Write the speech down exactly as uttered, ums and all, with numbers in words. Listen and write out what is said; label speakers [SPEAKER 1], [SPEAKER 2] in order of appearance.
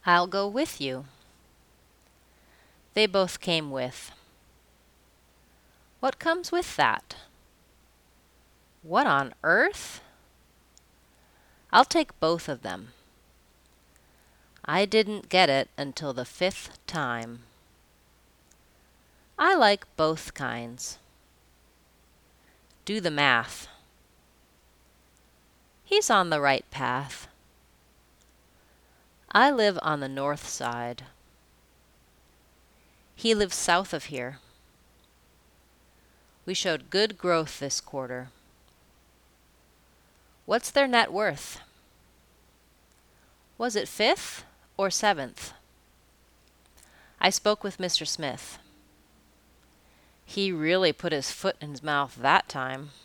[SPEAKER 1] I'll go with you. They both came with. What comes with that? What on earth? I'll take both of them. I didn't get it until the fifth time. I like both kinds. Do the math. He's on the right path. I live on the north side. He lives south of here. We showed good growth this quarter. What's their net worth? Was it fifth or seventh? I spoke with Mister Smith. He really put his foot in his mouth that time.